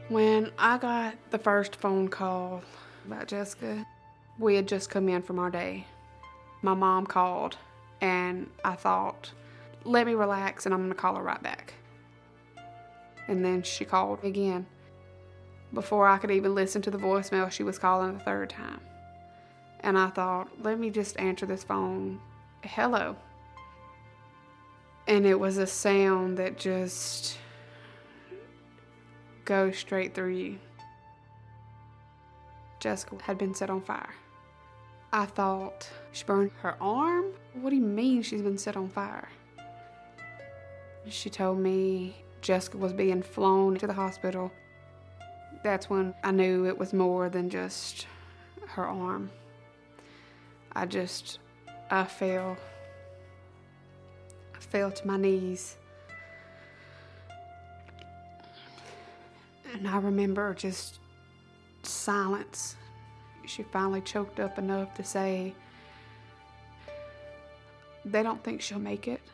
When I got the first phone call about Jessica, we had just come in from our day. My mom called, and I thought, let me relax and I'm going to call her right back. And then she called again. Before I could even listen to the voicemail, she was calling the third time. And I thought, let me just answer this phone. Hello. And it was a sound that just goes straight through you. Jessica had been set on fire. I thought, she burned her arm? What do you mean she's been set on fire? She told me Jessica was being flown to the hospital. That's when I knew it was more than just her arm. I fell to my knees. And I remember just silence. She finally choked up enough to say, they don't think she'll make it.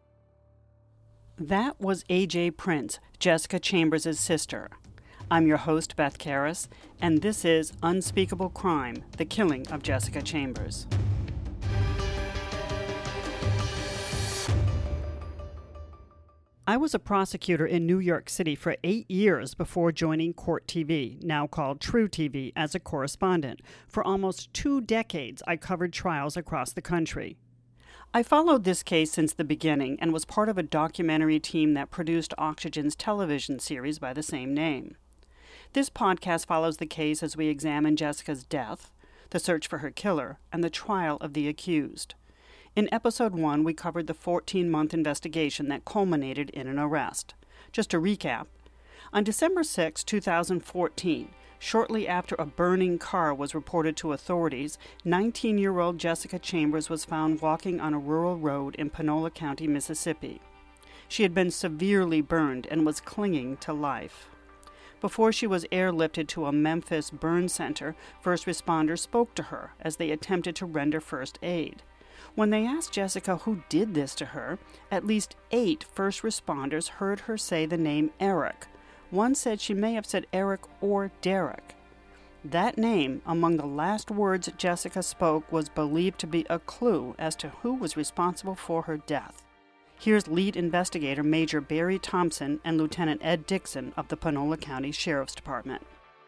That was A.J. Prince, Jessica Chambers' sister. I'm your host, Beth Karras, and this is Unspeakable Crime, the Killing of Jessica Chambers. I was a prosecutor in New York City for 8 years before joining Court TV, now called True TV, as a correspondent. For almost 2 decades, I covered trials across the country. I followed this case since the beginning and was part of a documentary team that produced Oxygen's television series by the same name. This podcast follows the case as we examine Jessica's death, the search for her killer, and the trial of the accused. In Episode 1, we covered the 14-month investigation that culminated in an arrest. Just to recap, on December 6, 2014, shortly after a burning car was reported to authorities, 19-year-old Jessica Chambers was found walking on a rural road in Panola County, Mississippi. She had been severely burned and was clinging to life. Before she was airlifted to a Memphis burn center, first responders spoke to her as they attempted to render first aid. When they asked Jessica who did this to her, at least 8 first responders heard her say the name Eric. One said she may have said Eric or Derek. That name, among the last words Jessica spoke, was believed to be a clue as to who was responsible for her death. Here's lead investigator Major Barry Thompson and Lieutenant Ed Dixon of the Panola County Sheriff's Department.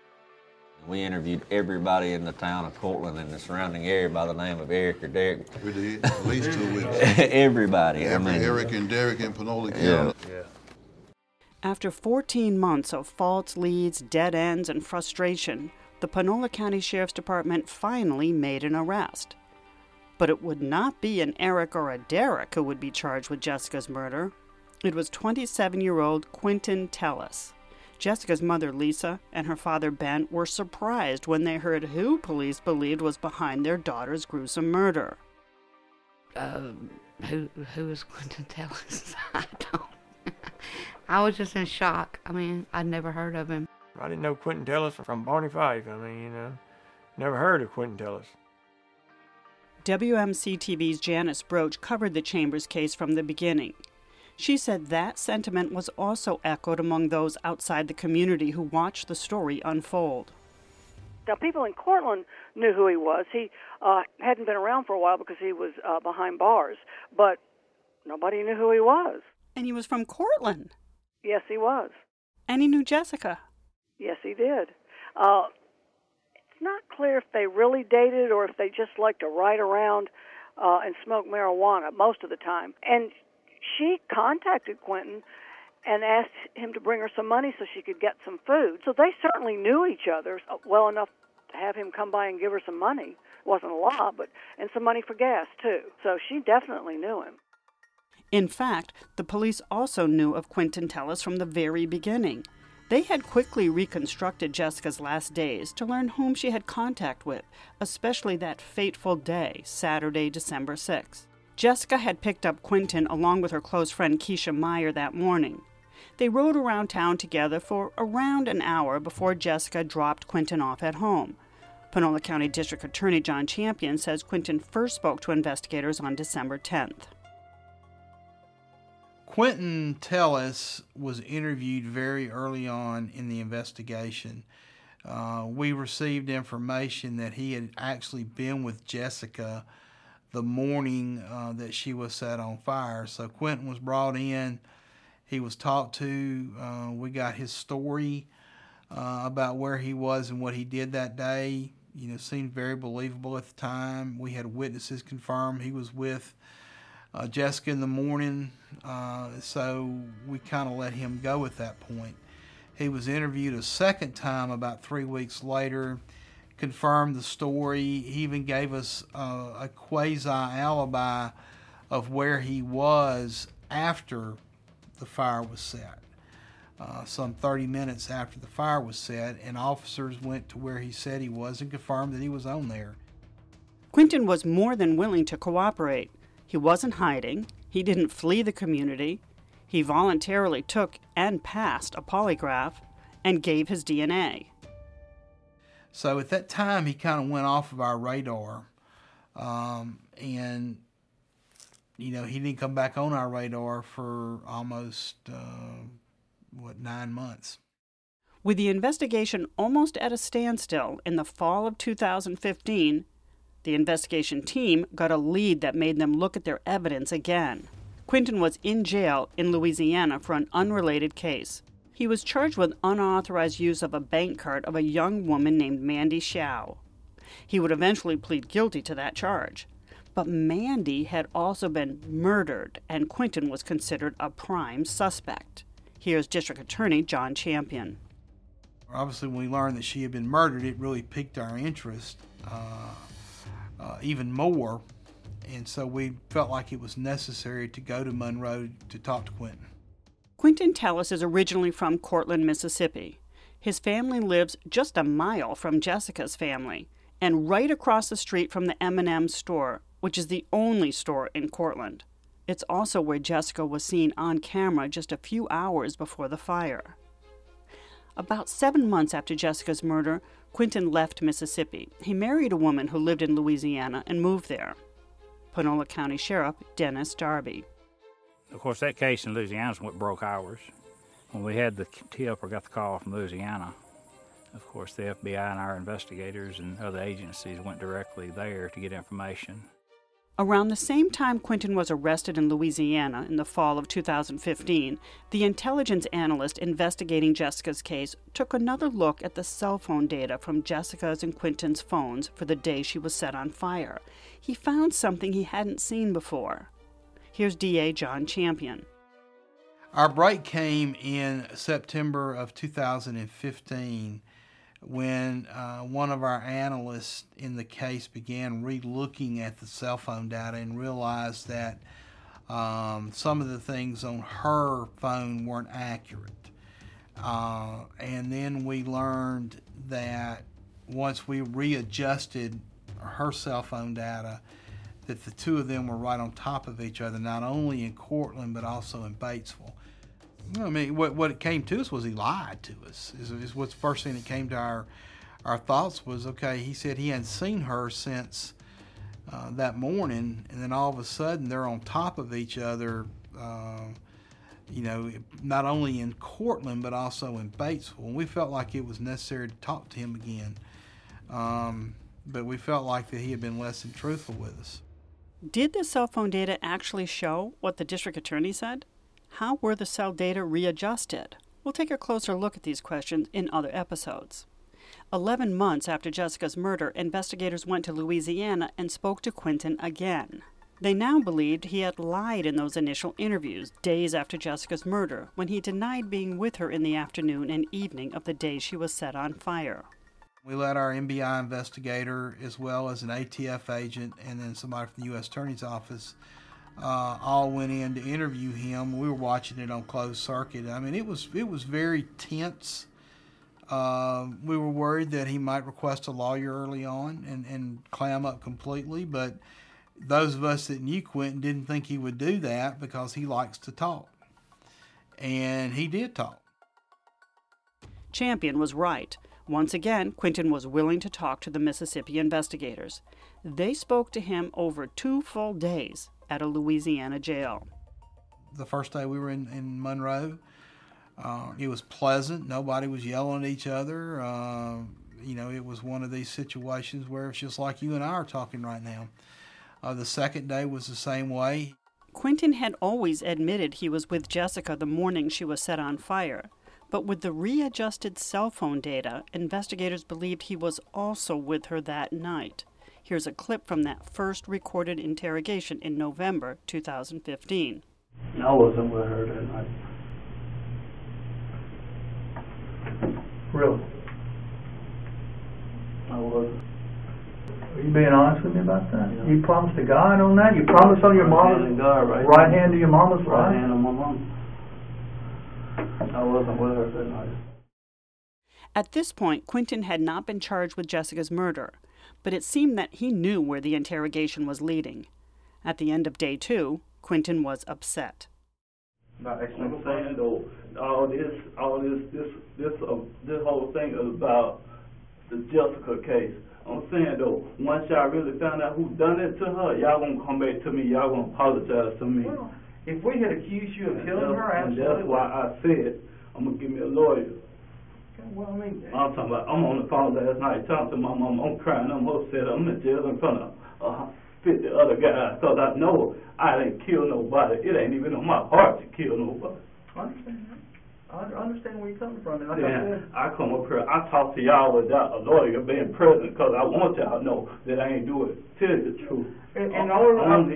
We interviewed everybody in the town of Cortland and the surrounding area by the name of Eric or Derek. We did, at least 2 witnesses. Everybody. Eric and Derek in Panola County. Yeah. After 14 months of false leads, dead ends, and frustration, the Panola County Sheriff's Department finally made an arrest. But it would not be an Eric or a Derek who would be charged with Jessica's murder. It was 27-year-old Quentin Tellis. Jessica's mother, Lisa, and her father, Ben, were surprised when they heard who police believed was behind their daughter's gruesome murder. Who is Quentin Tellis? I don't. I was just in shock. I mean, I'd never heard of him. I didn't know Quentin Tellis from Barney Fife. Never heard of Quentin Tellis. WMC-TV's Janice Broach covered the Chambers case from the beginning. She said that sentiment was also echoed among those outside the community who watched the story unfold. Now, people in Cortland knew who he was. He hadn't been around for a while because he was behind bars, but nobody knew who he was. And he was from Cortland. Yes, he was. And he knew Jessica. Yes, he did. It's not clear if they really dated or if they just liked to ride around and smoke marijuana most of the time. And she contacted Quentin and asked him to bring her some money so she could get some food. So they certainly knew each other well enough to have him come by and give her some money. It wasn't a lot, and some money for gas, too. So she definitely knew him. In fact, the police also knew of Quentin Tellis from the very beginning. They had quickly reconstructed Jessica's last days to learn whom she had contact with, especially that fateful day, Saturday, December 6th. Jessica had picked up Quentin along with her close friend Keisha Meyer that morning. They rode around town together for around an hour before Jessica dropped Quentin off at home. Panola County District Attorney John Champion says Quentin first spoke to investigators on December 10th. Quentin Tellis was interviewed very early on in the investigation. We received information that he had actually been with Jessica the morning that she was set on fire. So Quentin was brought in. He was talked to. We got his story about where he was and what he did that day. You know, seemed very believable at the time. We had witnesses confirm he was with Jessica in the morning, so we kind of let him go at that point. He was interviewed a second time about 3 weeks later, confirmed the story. He even gave us a quasi-alibi of where he was after the fire was set. Some 30 minutes after the fire was set, and officers went to where he said he was and confirmed that he was on there. Quentin was more than willing to cooperate. He wasn't hiding. He didn't flee the community. He voluntarily took and passed a polygraph and gave his DNA. So at that time, he kind of went off of our radar. And, you know, he didn't come back on our radar for almost, 9 months. With the investigation almost at a standstill in the fall of 2015, the investigation team got a lead that made them look at their evidence again. Quentin was in jail in Louisiana for an unrelated case. He was charged with unauthorized use of a bank card of a young woman named Mandy Xiao. He would eventually plead guilty to that charge. But Mandy had also been murdered, and Quentin was considered a prime suspect. Here's District Attorney John Champion. Obviously, when we learned that she had been murdered, it really piqued our interest even more. And so we felt like it was necessary to go to Monroe to talk to Quentin. Quentin Tellis is originally from Cortland, Mississippi. His family lives just a mile from Jessica's family and right across the street from the M&M store, which is the only store in Cortland. It's also where Jessica was seen on camera just a few hours before the fire. About 7 months after Jessica's murder, Quentin left Mississippi. He married a woman who lived in Louisiana and moved there. Panola County Sheriff Dennis Darby. Of course, that case in Louisiana is what broke ours. When we had the tip or got the call from Louisiana, of course, the FBI and our investigators and other agencies went directly there to get information. Around the same time Quentin was arrested in Louisiana in the fall of 2015, the intelligence analyst investigating Jessica's case took another look at the cell phone data from Jessica's and Quentin's phones for the day she was set on fire. He found something he hadn't seen before. Here's DA John Champion. Our break came in September of 2015 when one of our analysts in the case began re-looking at the cell phone data and realized that some of the things on her phone weren't accurate. And then we learned that once we readjusted her cell phone data, that the two of them were right on top of each other, not only in Cortland but also in Batesville. I mean, what it came to us was he lied to us. Is what's the first thing that came to our thoughts was, okay, he said he hadn't seen her since that morning, and then all of a sudden they're on top of each other, you know, not only in Cortland but also in Batesville. And we felt like it was necessary to talk to him again, but we felt like that he had been less than truthful with us. Did the cell phone data actually show what the district attorney said? How were the cell data readjusted? We'll take a closer look at these questions in other episodes. 11 months after Jessica's murder, investigators went to Louisiana and spoke to Quentin again. They now believed he had lied in those initial interviews days after Jessica's murder, when he denied being with her in the afternoon and evening of the day she was set on fire. We let our MBI investigator, as well as an ATF agent and then somebody from the U.S. Attorney's Office, all went in to interview him. We were watching it on closed circuit. I mean, it was very tense. We were worried that he might request a lawyer early on and clam up completely, but those of us that knew Quentin didn't think he would do that because he likes to talk. And he did talk. Champion was right. Once again, Quentin was willing to talk to the Mississippi investigators. They spoke to him over 2 full days at a Louisiana jail. the first day we were in Monroe. It was pleasant. Nobody was yelling at each other. It was one of these situations where it's just like you and I are talking right now. The second day was the same way. Quinton had always admitted he was with Jessica the morning she was set on fire. But with the readjusted cell phone data, investigators believed he was also with her that night. Here's a clip from that first recorded interrogation in November 2015. I wasn't with her that night. Really? I wasn't. Are you being honest with me about that? Yeah. You promised to God on that? You promised on your mama's right hand to your mama's right hand on my mama. I wasn't with her that night. At this point, Quinton had not been charged with Jessica's murder, but it seemed that he knew where the interrogation was leading. At the end of day 2, Quinton was upset. I'm saying though, this whole thing is about the Jessica case. I'm saying though, once y'all really found out who done it to her, y'all gonna come back to me, y'all gonna apologize to me. Well, if we had accused you of killing her, absolutely. And that's why I said, I'm gonna give me a lawyer. Well, I mean, I'm talking about, I'm on the phone last night talking to my mom, I'm crying, I'm upset, I'm in jail in front of 50 other guys, because I know I didn't kill nobody. It ain't even on my heart to kill nobody. I understand that. I understand where you're coming from. And like I come up here, I talk to y'all without a lawyer being present, because I want y'all to know that I ain't do it. Tell you the truth. And I don't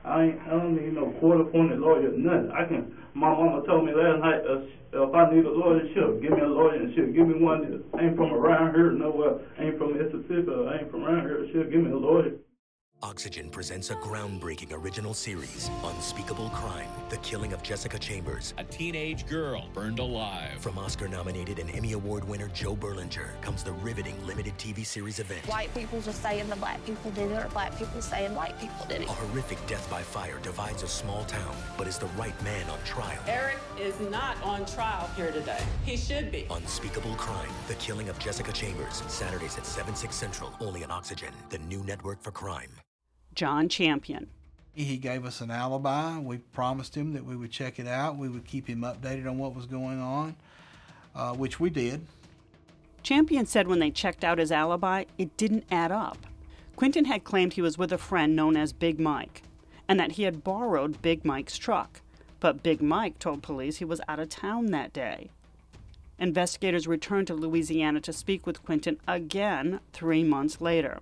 need no court-appointed lawyer, nothing. My mama told me last night, if I need a lawyer, she'll give me a lawyer, and she'll give me one that ain't from around here, nowhere, ain't from Mississippi, ain't from around here, she'll give me a lawyer. Oxygen presents a groundbreaking original series, Unspeakable Crime, The Killing of Jessica Chambers. A teenage girl burned alive. From Oscar-nominated and Emmy Award winner Joe Berlinger comes the riveting limited TV series event. White people just saying the black people did it, or black people saying white people did it. A horrific death by fire divides a small town, but is the right man on trial. Eric is not on trial here today. He should be. Unspeakable Crime, The Killing of Jessica Chambers. Saturdays at 7, 6 Central, only on Oxygen, the new network for crime. John Champion. He gave us an alibi. We promised him that we would check it out. We would keep him updated on what was going on, which we did. Champion said when they checked out his alibi, it didn't add up. Quinton had claimed he was with a friend known as Big Mike, and that he had borrowed Big Mike's truck. But Big Mike told police he was out of town that day. Investigators returned to Louisiana to speak with Quinton again 3 months later.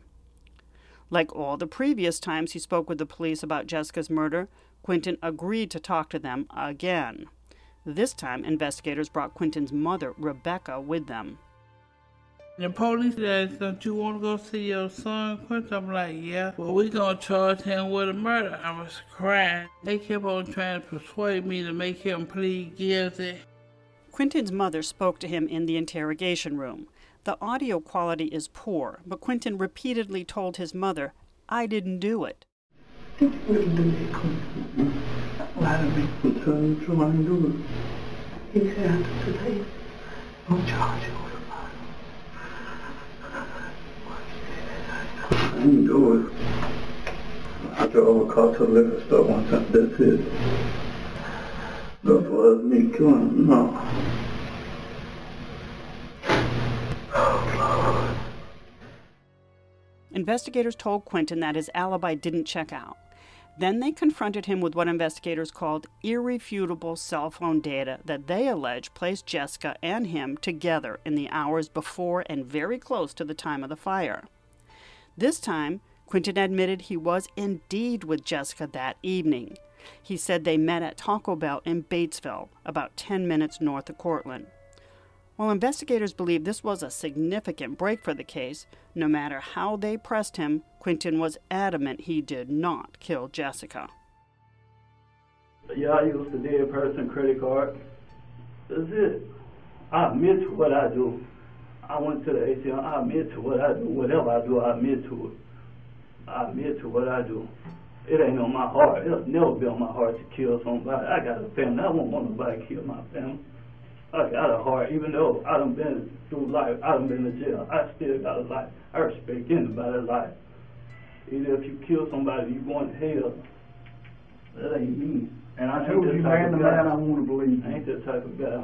Like all the previous times he spoke with the police about Jessica's murder, Quinton agreed to talk to them again. This time, investigators brought Quinton's mother, Rebecca, with them. The police said, don't you want to go see your son, Quinton? I'm like, yeah. Well, we going to charge him with a murder. I was crying. They kept on trying to persuade me to make him plead guilty. Quinton's mother spoke to him in the interrogation room. The audio quality is poor, but Quinton repeatedly told his mother, I didn't do it. I didn't do it, Quinton. Why did we tell you to I didn't do it? He said after today, don't charge you with a murder. I didn't do it. I drove a car to a liquor store one time, that's it. That was me killing him, no. Investigators told Quinton that his alibi didn't check out. Then they confronted him with what investigators called irrefutable cell phone data that they allege placed Jessica and him together in the hours before and very close to the time of the fire. This time, Quinton admitted he was indeed with Jessica that evening. He said they met at Taco Bell in Batesville, about 10 minutes north of Cortland. While investigators believe this was a significant break for the case, no matter how they pressed him, Quinton was adamant he did not kill Jessica. Yeah, I used the dead person credit card. That's it. I admit to what I do. I went to the ATM. I admit to what I do. Whatever I do, I admit to it. I admit to what I do. It ain't on my heart. It'll never be on my heart to kill somebody. I got a family. I won't want nobody to kill my family. I got a heart, even though I done been through life, I done been to jail, I still got a life. I respect anybody's life. Even if you kill somebody, you going to hell. That ain't me. And I think that's marrying the man I want to believe. I ain't that type of guy.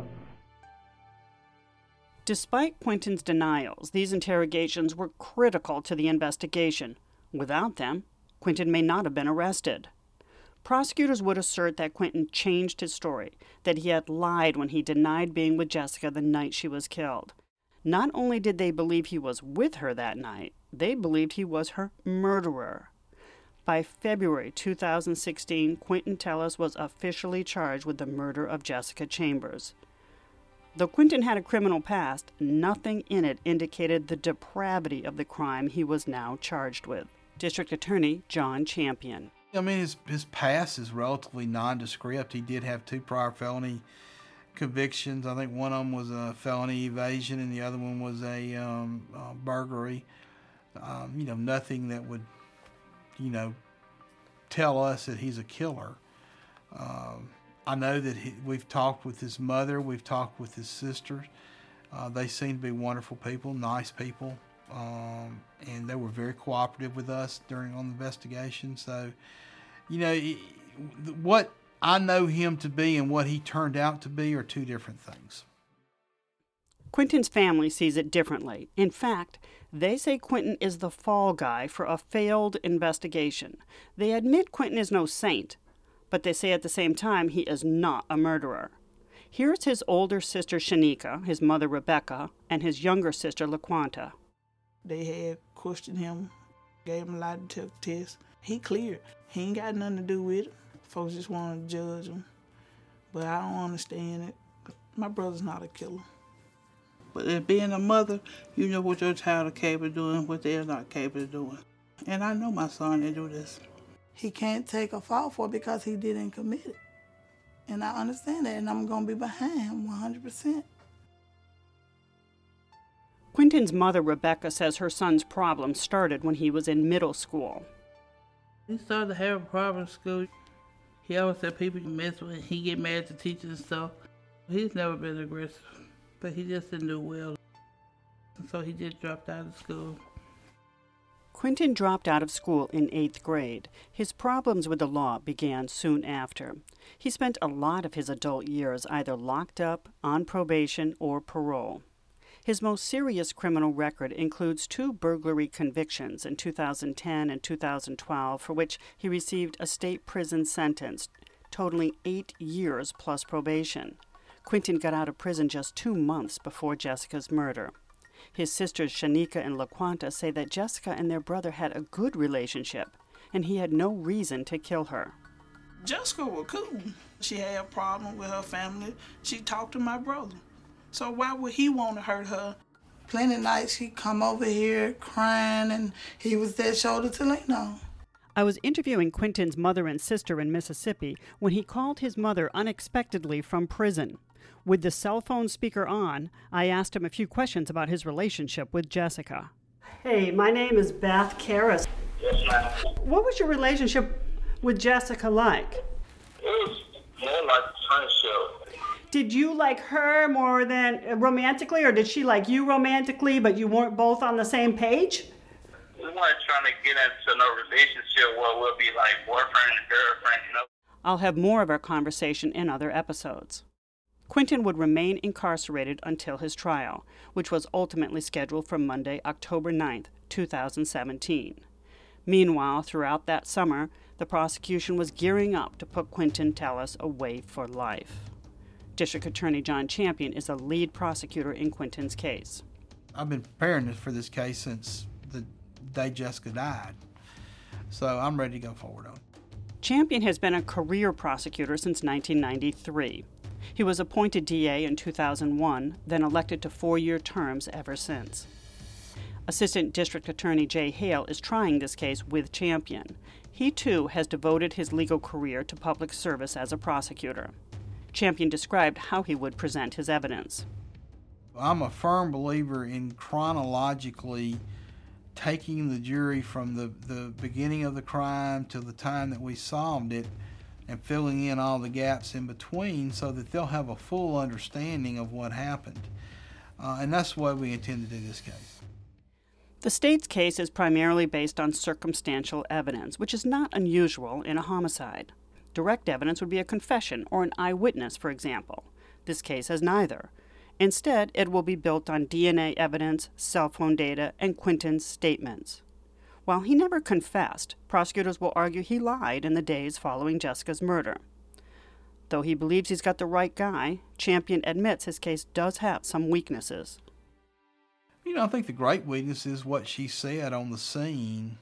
Despite Quentin's denials, these interrogations were critical to the investigation. Without them, Quentin may not have been arrested. Prosecutors would assert that Quentin changed his story, that he had lied when he denied being with Jessica the night she was killed. Not only did they believe he was with her that night, they believed he was her murderer. By February 2016, Quentin Tellis was officially charged with the murder of Jessica Chambers. Though Quentin had a criminal past, nothing in it indicated the depravity of the crime he was now charged with. District Attorney John Champion. I mean, his past is relatively nondescript. He did have 2 prior felony convictions. I think one of them was a felony evasion and the other one was a burglary. Nothing that would, tell us that he's a killer. I know that we've talked with his mother, we've talked with his sisters. They seem to be wonderful people, nice people, and they were very cooperative with us on the investigation. So, what I know him to be and what he turned out to be are 2 different things. Quentin's family sees it differently. In fact, they say Quentin is the fall guy for a failed investigation. They admit Quentin is no saint, but they say at the same time he is not a murderer. Here's his older sister Shanika, his mother Rebecca, and his younger sister LaQuanta. They had questioned him, gave him a lie detector test. He cleared. He ain't got nothing to do with it. Folks just want to judge him. But I don't understand it. My brother's not a killer. But as being a mother, you know what your child is capable of doing, what they're not capable of doing. And I know my son didn't do this. He can't take a fall for it because he didn't commit it. And I understand that, and I'm going to be behind him 100%. Quentin's mother, Rebecca, says her son's problem started when he was in middle school. He started to have a problem in school. He always said people mess with him. He get mad at the teachers and stuff. He's never been aggressive, but he just didn't do well. And so he just dropped out of school. Quentin dropped out of school in 8th grade. His problems with the law began soon after. He spent a lot of his adult years either locked up, on probation, or parole. His most serious criminal record includes 2 burglary convictions in 2010 and 2012 for which he received a state prison sentence, totaling 8 years plus probation. Quentin got out of prison just 2 months before Jessica's murder. His sisters Shanika and LaQuanta say that Jessica and their brother had a good relationship, and he had no reason to kill her. Jessica was cool. She had a problem with her family. She talked to my brother. So why would he want to hurt her? Plenty of nights he'd come over here crying, and he was there shoulder to lean on. I was interviewing Quentin's mother and sister in Mississippi when he called his mother unexpectedly from prison. With the cell phone speaker on, I asked him a few questions about his relationship with Jessica. Hey, my name is Beth Karras. Yes, ma'am. What was your relationship with Jessica like? It was more like a friendship. Did you like her more than romantically, or did she like you romantically, but you weren't both on the same page? We weren't trying to get into no relationship where we'll be like boyfriend and girlfriend, I'll have more of our conversation in other episodes. Quentin would remain incarcerated until his trial, which was ultimately scheduled for Monday, October 9th, 2017. Meanwhile, throughout that summer, the prosecution was gearing up to put Quentin Tellis away for life. District Attorney John Champion is the lead prosecutor in Quentin's case. I've been preparing for this case since the day Jessica died, so I'm ready to go forward on it. Champion has been a career prosecutor since 1993. He was appointed DA in 2001, then elected to 4-year terms ever since. Assistant District Attorney Jay Hale is trying this case with Champion. He, too, has devoted his legal career to public service as a prosecutor. Champion described how he would present his evidence. I'm a firm believer in chronologically taking the jury from the beginning of the crime to the time that we solved it and filling in all the gaps in between so that they'll have a full understanding of what happened. And that's the way we intend to do this case. The state's case is primarily based on circumstantial evidence, which is not unusual in a homicide. Direct evidence would be a confession or an eyewitness, for example. This case has neither. Instead, it will be built on DNA evidence, cell phone data, and Quinton's statements. While he never confessed, prosecutors will argue he lied in the days following Jessica's murder. Though he believes he's got the right guy, Champion admits his case does have some weaknesses. I think the great weakness is what she said on the scene,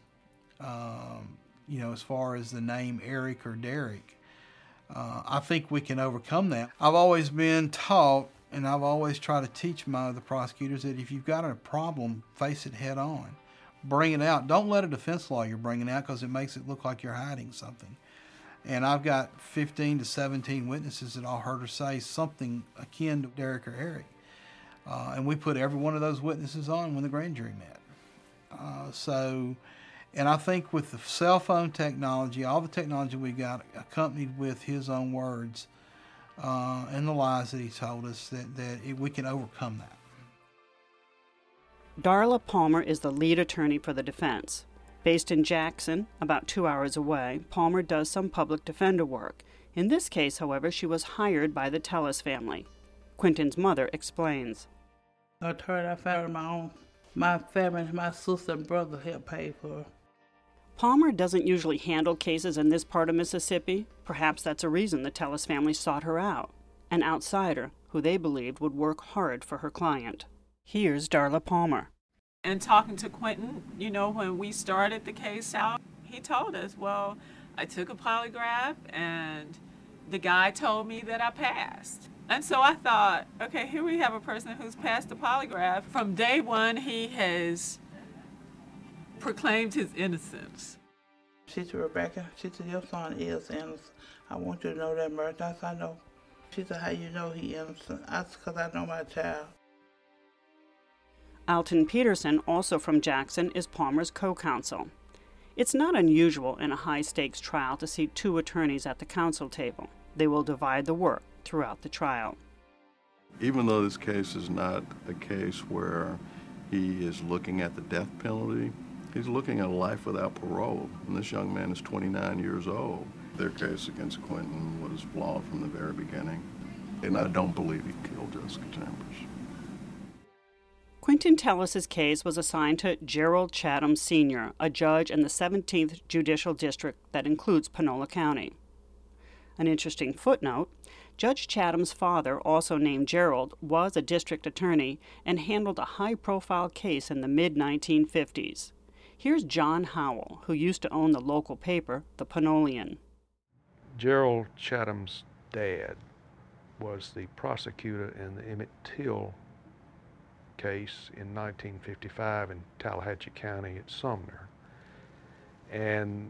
as far as the name Eric or Derek. I think we can overcome that. I've always been taught, and I've always tried to teach my other prosecutors, that if you've got a problem, face it head on. Bring it out. Don't let a defense lawyer bring it out because it makes it look like you're hiding something. And I've got 15 to 17 witnesses that all heard her say something akin to Derek or Eric. And we put every one of those witnesses on when the grand jury met. And I think with the cell phone technology, all the technology we got accompanied with his own words and the lies that he told us, we can overcome that. Darla Palmer is the lead attorney for the defense. Based in Jackson, about 2 hours away, Palmer does some public defender work. In this case, however, she was hired by the Tellis family. Quinton's mother explains. Attorney I found my family, my sister and brother helped pay for her. Palmer doesn't usually handle cases in this part of Mississippi. Perhaps that's a reason the Tellis family sought her out, an outsider who they believed would work hard for her client. Here's Darla Palmer. And talking to Quinton, when we started the case out, he told us, well, I took a polygraph and the guy told me that I passed. And so I thought, okay, here we have a person who's passed the polygraph. From day one, he has proclaimed his innocence. She said, Rebecca, she said, your son is innocent. I want you to know that, Murphy. I said, I know. She said, how you know he innocent? I said, because I know my child. Alton Peterson, also from Jackson, is Palmer's co-counsel. It's not unusual in a high-stakes trial to see two attorneys at the counsel table. They will divide the work throughout the trial. Even though this case is not a case where he is looking at the death penalty, he's looking at a life without parole, and this young man is 29 years old. Their case against Quinton was flawed from the very beginning, and I don't believe he killed Jessica Chambers. Quinton Tellis' case was assigned to Gerald Chatham Sr., a judge in the 17th Judicial District that includes Panola County. An interesting footnote, Judge Chatham's father, also named Gerald, was a district attorney and handled a high-profile case in the mid-1950s. Here's John Howell, who used to own the local paper, The Panolian. Gerald Chatham's dad was the prosecutor in the Emmett Till case in 1955 in Tallahatchie County at Sumner. And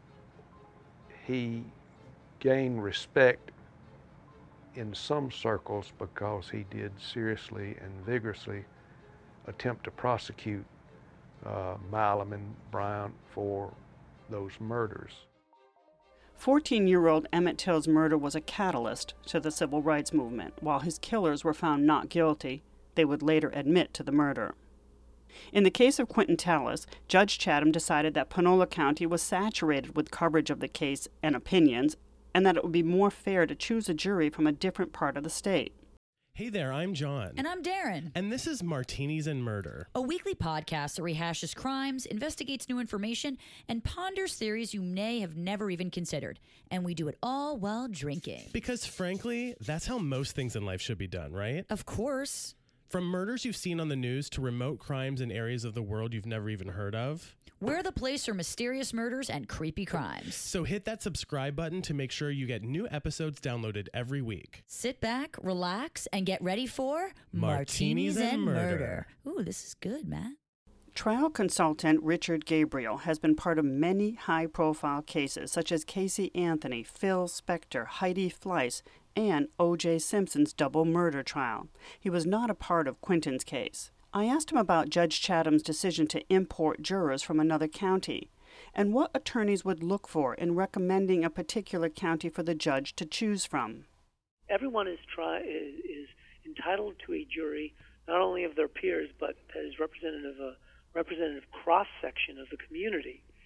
he gained respect in some circles because he did seriously and vigorously attempt to prosecute Milam and Brown for those murders. 14-year-old Emmett Till's murder was a catalyst to the civil rights movement. While his killers were found not guilty, they would later admit to the murder. In the case of Quinton Tellis, Judge Chatham decided that Panola County was saturated with coverage of the case and opinions, and that it would be more fair to choose a jury from a different part of the state. Hey there, I'm John. And I'm Darren. And this is Martinis and Murder, a weekly podcast that rehashes crimes, investigates new information, and ponders theories you may have never even considered. And we do it all while drinking. Because frankly, that's how most things in life should be done, right? Of course. From murders you've seen on the news to remote crimes in areas of the world you've never even heard of. We're the place for mysterious murders and creepy crimes. So hit that subscribe button to make sure you get new episodes downloaded every week. Sit back, relax, and get ready for Martinis and Murder. Ooh, this is good, Matt. Trial consultant Richard Gabriel has been part of many high-profile cases such as Casey Anthony, Phil Spector, Heidi Fleiss, and O.J. Simpson's double murder trial. He was not a part of Quinton's case. I asked him about Judge Chatham's decision to import jurors from another county and what attorneys would look for in recommending a particular county for the judge to choose from. Everyone is entitled to a jury, not only of their peers, but as representative cross-section of the community.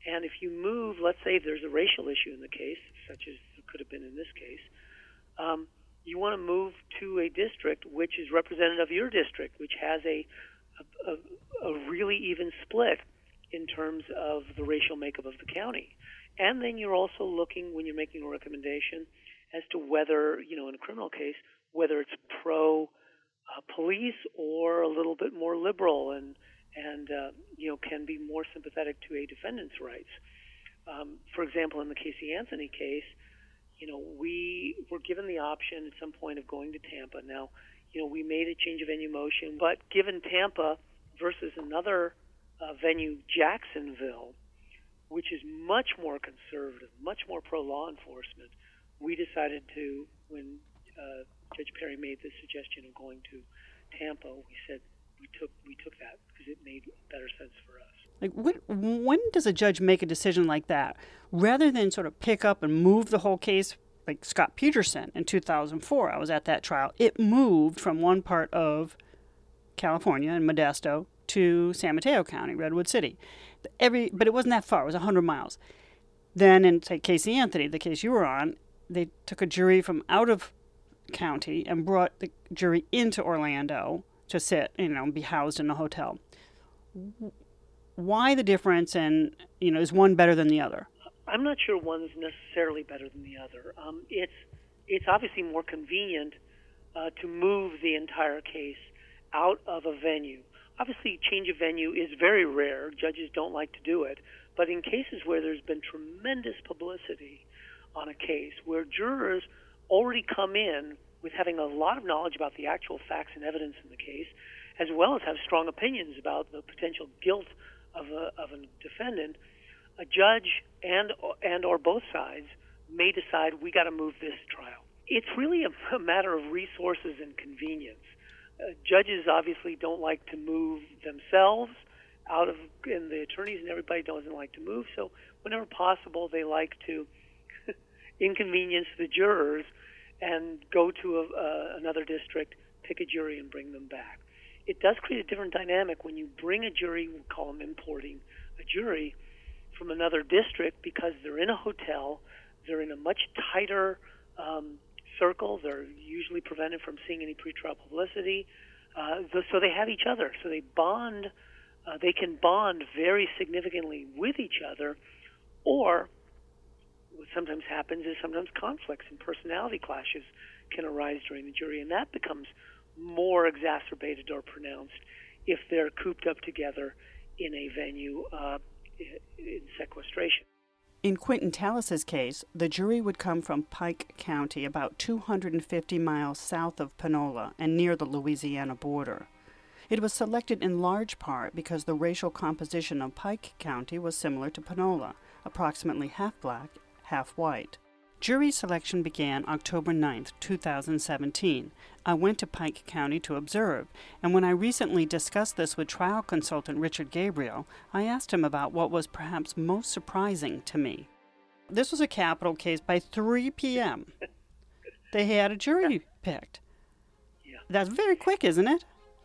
And if you move, let's say there's a racial issue in the case, such as there could have been in this case, you want to move to a district which is representative of your district, which has a really even split in terms of the racial makeup of the county. And then you're also looking, when you're making a recommendation, as to whether, in a criminal case, whether it's pro-police or a little bit more liberal and can be more sympathetic to a defendant's rights. For example, in the Casey Anthony case, we were given the option at some point of going to Tampa. Now, we made a change of venue motion, but given Tampa versus another venue, Jacksonville, which is much more conservative, much more pro-law enforcement, we decided to, when Judge Perry made the suggestion of going to Tampa, we said we took that because it made better sense for us. Like, when does a judge make a decision like that? Rather than sort of pick up and move the whole case, like Scott Peterson in 2004, I was at that trial. It moved from one part of California in Modesto to San Mateo County, Redwood City. But it wasn't that far. It was 100 miles. Then in, say, Casey Anthony, the case you were on, they took a jury from out of county and brought the jury into Orlando to sit, be housed in a hotel. Why the difference, and, is one better than the other? I'm not sure one's necessarily better than the other. It's obviously more convenient to move the entire case out of a venue. Obviously, change of venue is very rare. Judges don't like to do it. But in cases where there's been tremendous publicity on a case, where jurors already come in with having a lot of knowledge about the actual facts and evidence in the case, as well as have strong opinions about the potential guilt of a defendant, a judge and or both sides may decide we got to move this trial. It's really a matter of resources and convenience. Judges obviously don't like to move themselves and the attorneys and everybody doesn't like to move, so whenever possible they like to inconvenience the jurors and go to another district, pick a jury and bring them back. It does create a different dynamic when you bring a jury, we call them importing a jury, from another district because they're in a hotel, they're in a much tighter circle, they're usually prevented from seeing any pretrial publicity, so they have each other, so they bond, they can bond very significantly with each other, or what sometimes happens is sometimes conflicts and personality clashes can arise during the jury, and that becomes more exacerbated or pronounced if they're cooped up together in a venue in sequestration. In Quentin Tallis's case, the jury would come from Pike County, about 250 miles south of Panola and near the Louisiana border. It was selected in large part because the racial composition of Pike County was similar to Panola, approximately half black, half white. Jury selection began October 9, 2017. I went to Pike County to observe, and when I recently discussed this with trial consultant Richard Gabriel, I asked him about what was perhaps most surprising to me. This was a capital case. By 3 p.m., they had a jury picked. Yeah. That's very quick, isn't it?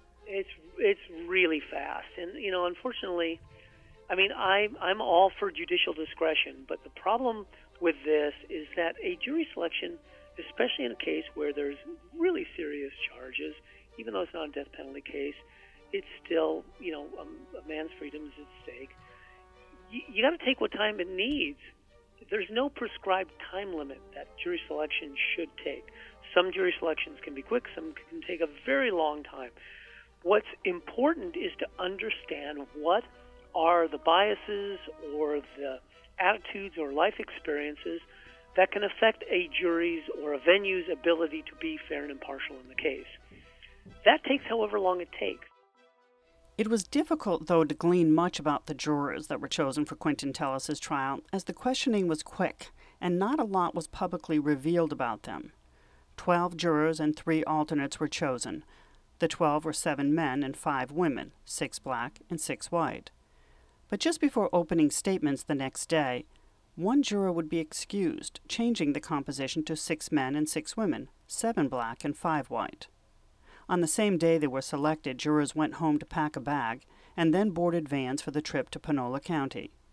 It's really fast, and unfortunately, I'm all for judicial discretion, but the problem with this is that a jury selection, especially in a case where there's really serious charges, even though it's not a death penalty case, it's still, a man's freedom is at stake. You got to take what time it needs. There's no prescribed time limit that jury selection should take. Some jury selections can be quick, some can take a very long time. What's important is to understand what are the biases or the attitudes or life experiences that can affect a jury's or a venue's ability to be fair and impartial in the case. That takes however long it takes. It was difficult, though, to glean much about the jurors that were chosen for Quentin Tallis's trial, as the questioning was quick, and not a lot was publicly revealed about them. 12 jurors and 3 alternates were chosen. The 12 were 7 men and 5 women, 6 black and 6 white. But just before opening statements the next day, one juror would be excused, changing the composition to 6 men and 6 women, 7 black and 5 white. On the same day they were selected, jurors went home to pack a bag and then boarded vans for the trip to Panola County.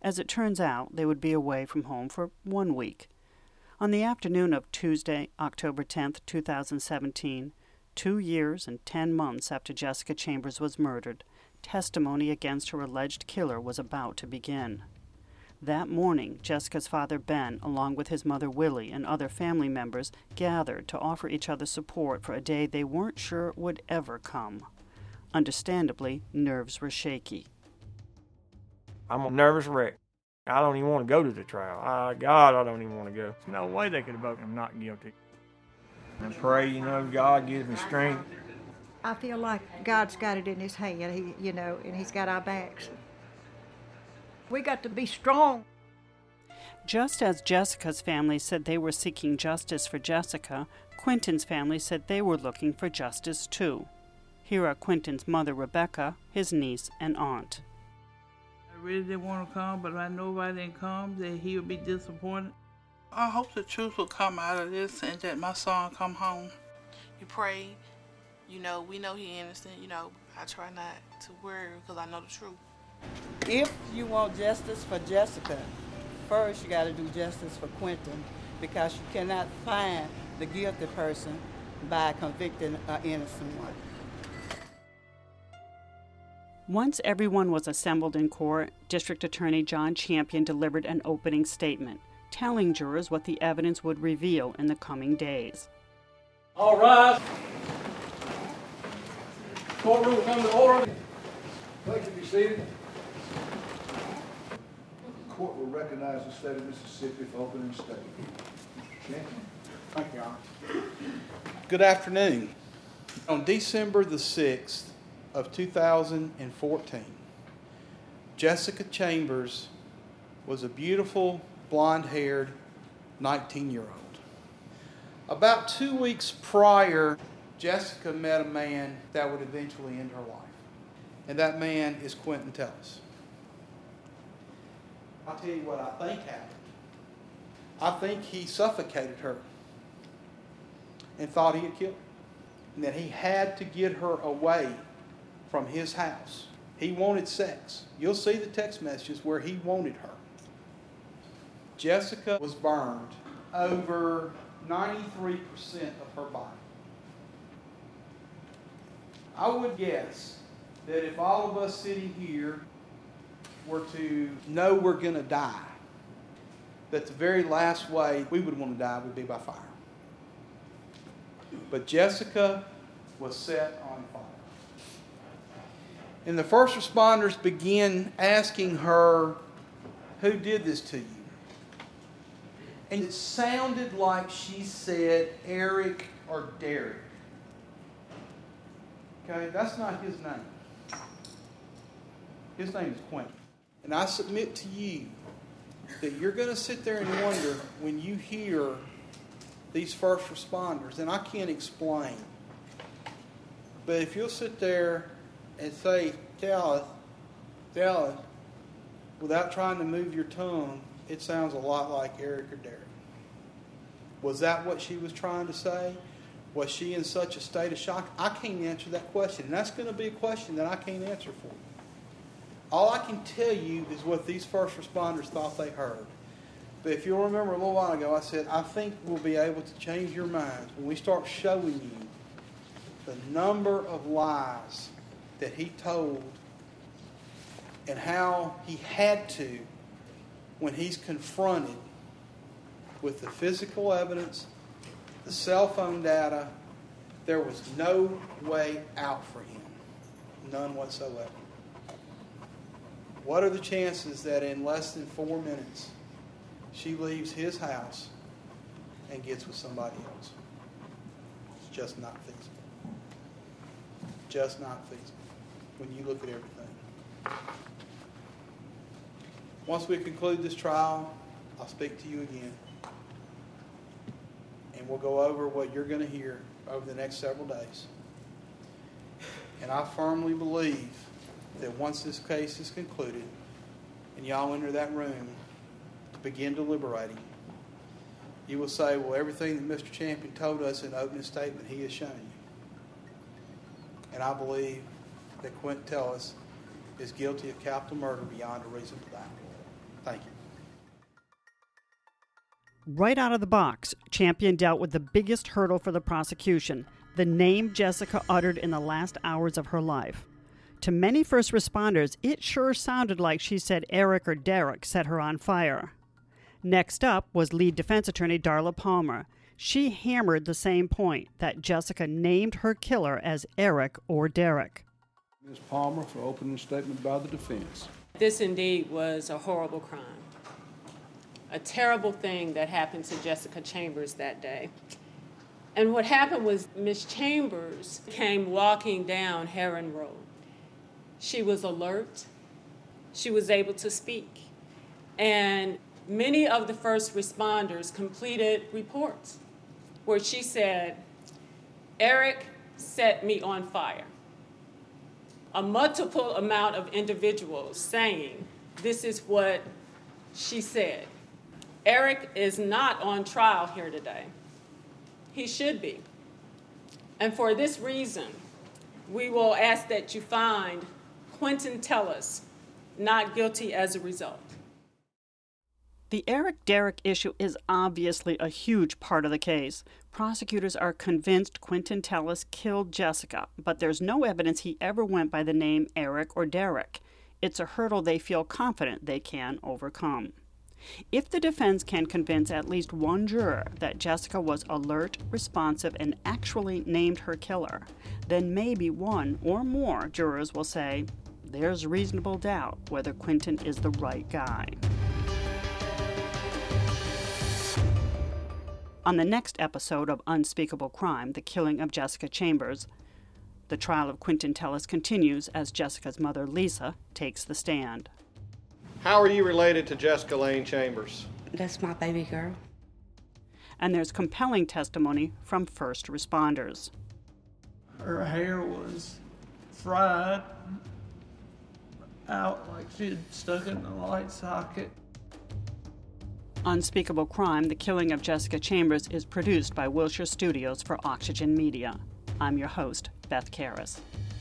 As it turns out, they would be away from home for 1 week. On the afternoon of Tuesday, October 10th, 2017, 2 years and 10 months after Jessica Chambers was murdered, testimony against her alleged killer was about to begin. That morning, Jessica's father, Ben, along with his mother, Willie, and other family members, gathered to offer each other support for a day they weren't sure would ever come. Understandably, nerves were shaky. I'm a nervous wreck. I don't even want to go to the trial. God, I don't even want to go. There's no way they could have voted him not guilty. And pray, God gives me strength. I feel like God's got it in his hand, and he's got our backs. We got to be strong. Just as Jessica's family said they were seeking justice for Jessica, Quentin's family said they were looking for justice too. Here are Quentin's mother, Rebecca, his niece, and aunt. I really didn't want to come, but I know if I didn't come, that he would be disappointed. I hope the truth will come out of this and that my son come home. You pray, we know he innocent, I try not to worry because I know the truth. If you want justice for Jessica, first you got to do justice for Quentin, because you cannot find the guilty person by convicting an innocent one. Once everyone was assembled in court, District Attorney John Champion delivered an opening statement, telling jurors what the evidence would reveal in the coming days. All rise. Courtroom will come to order. Please be seated. The court will recognize the state of Mississippi for opening statement. Mr. Champion. Thank you, Your Honor. Good afternoon. On December the 6th of 2014, Jessica Chambers was a beautiful, blonde-haired 19-year-old. About 2 weeks prior, Jessica met a man that would eventually end her life. And that man is Quentin Tellis. I'll tell you what I think happened. I think he suffocated her and thought he had killed her. And that he had to get her away from his house. He wanted sex. You'll see the text messages where he wanted her. Jessica was burned over 93% of her body. I would guess that if all of us sitting here were to know we're going to die, that the very last way we would want to die would be by fire. But Jessica was set on fire. And the first responders began asking her, "Who did this to you?" And it sounded like she said Eric or Derek. Okay, that's not his name. His name is Quentin. And I submit to you that you're going to sit there and wonder when you hear these first responders, and I can't explain, but if you'll sit there and say, tell us, without trying to move your tongue, it sounds a lot like Eric or Derek. Was that what she was trying to say? Was she in such a state of shock? I can't answer that question, and that's going to be a question that I can't answer for you. All I can tell you is what these first responders thought they heard. But if you'll remember a little while ago, I said, I think we'll be able to change your minds when we start showing you the number of lies that he told and how he had to when he's confronted with the physical evidence, the cell phone data. There was no way out for him. None whatsoever. What are the chances that in less than 4 minutes she leaves his house and gets with somebody else? It's just not feasible. Just not feasible when you look at everything. Once we conclude this trial, I'll speak to you again. And we'll go over what you're going to hear over the next several days. And I firmly believe that once this case is concluded and y'all enter that room to begin deliberating, you will say, well, everything that Mr. Champion told us in the opening statement, he has shown you. And I believe that Quentin Tellis is guilty of capital murder beyond a reasonable doubt. Thank you. Right out of the box, Champion dealt with the biggest hurdle for the prosecution, the name Jessica uttered in the last hours of her life. To many first responders, it sure sounded like she said Eric or Derek set her on fire. Next up was lead defense attorney Darla Palmer. She hammered the same point, that Jessica named her killer as Eric or Derek. Ms. Palmer for opening statement by the defense. This indeed was a horrible crime. A terrible thing that happened to Jessica Chambers that day. And what happened was Miss Chambers came walking down Heron Road. She was alert. She was able to speak. And many of the first responders completed reports where she said, Eric set me on fire. A multiple amount of individuals saying this is what she said. Eric is not on trial here today. He should be. And for this reason, we will ask that you find Quentin Tellis not guilty as a result. The Eric-Derek issue is obviously a huge part of the case. Prosecutors are convinced Quentin Tellis killed Jessica, but there's no evidence he ever went by the name Eric or Derek. It's a hurdle they feel confident they can overcome. If the defense can convince at least one juror that Jessica was alert, responsive, and actually named her killer, then maybe one or more jurors will say, there's reasonable doubt whether Quentin is the right guy. On the next episode of Unspeakable Crime, The Killing of Jessica Chambers, the trial of Quentin Tellis continues as Jessica's mother, Lisa, takes the stand. How are you related to Jessica Lane Chambers? That's my baby girl. And there's compelling testimony from first responders. Her hair was fried out like she had stuck it in a light socket. Unspeakable Crime, The Killing of Jessica Chambers is produced by Wilshire Studios for Oxygen Media. I'm your host, Beth Karras.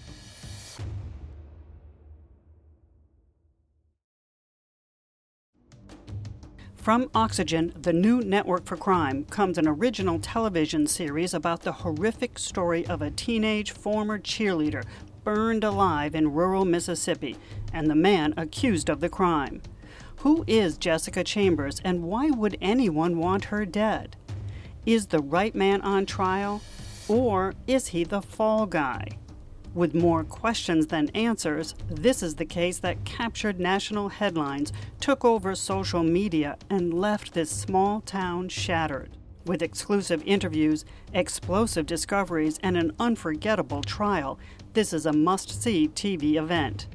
From Oxygen, the new network for crime, comes an original television series about the horrific story of a teenage former cheerleader burned alive in rural Mississippi and the man accused of the crime. Who is Jessica Chambers, and why would anyone want her dead? Is the right man on trial, or is he the fall guy? With more questions than answers, this is the case that captured national headlines, took over social media, and left this small town shattered. With exclusive interviews, explosive discoveries, and an unforgettable trial, this is a must-see TV event.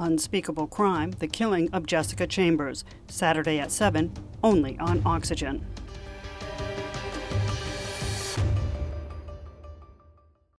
Unspeakable Crime, The Killing of Jessica Chambers, Saturday at 7, only on Oxygen.